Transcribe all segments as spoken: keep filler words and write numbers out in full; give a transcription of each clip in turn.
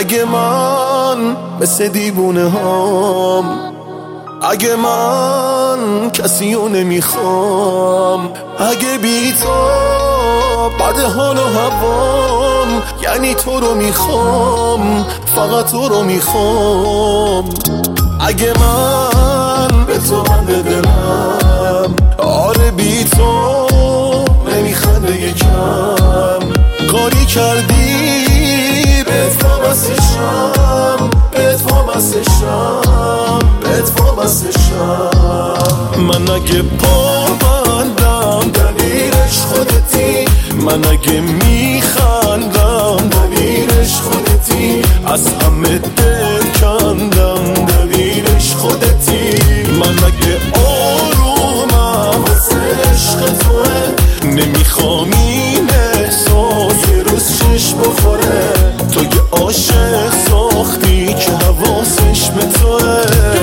اگه من مثل دیوونه هام، اگه من کسی رو نمیخوام، اگه بی تو بد حال و هوام، یعنی تو رو میخوام، فقط تو رو میخوام. اگه من به تو بنده دلم، آره بی تو نمیخنده یکم، کاری کردی بهت وابستشم، بهت وابستشم، بهت وابستشم. من اگه پا بندم دلیلش خودتی، من اگه میخندم دلیلش خودتی، از همه دل کندم دلیلش خودتی. من اگه آرومم واسه عشق توه، نمیخوام این احساس یه روز چشم بخوره، تو یه عاشق ساختی که حواسش به توه.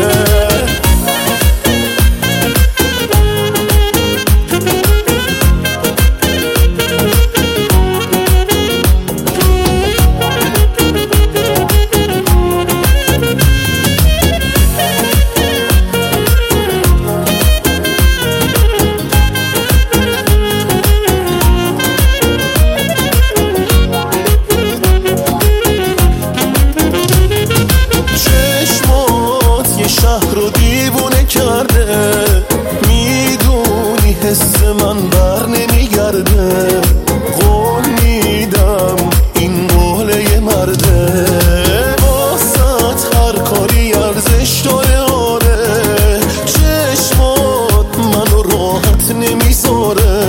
شهر رو دیوونه کرده، میدونی حس من بر نمیگرده، قول میدم این قوله یه مرده، واسط هر کاری ارزش داره. آره چشمات منو راحت نمیذاره،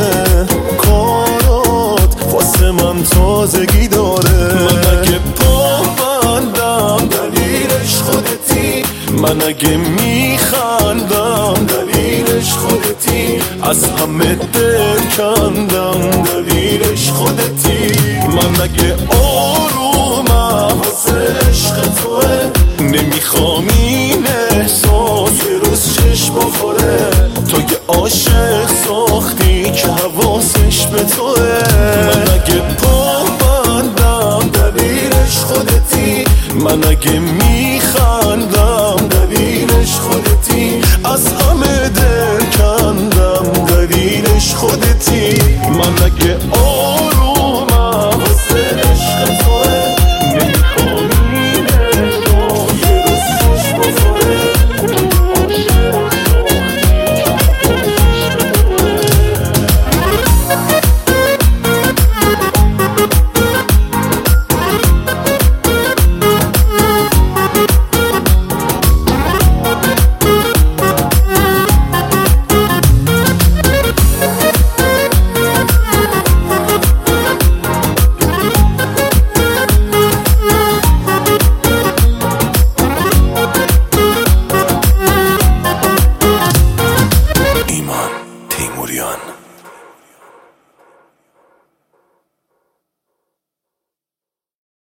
کارات واسه من تازگی داره. من اگه پا بندم دلیلش خودتی، من اگه میخندم دلیلش خودتی، از همه دل کندم دلیلش خودتی. من اگه آرومم واسه عشق توه، نمیخوام این احساس یه روز چشم بخوره، تو یه عاشق ساختی که حواسش به توه. من اگه پا بندم دلیلش خودتی، من اگه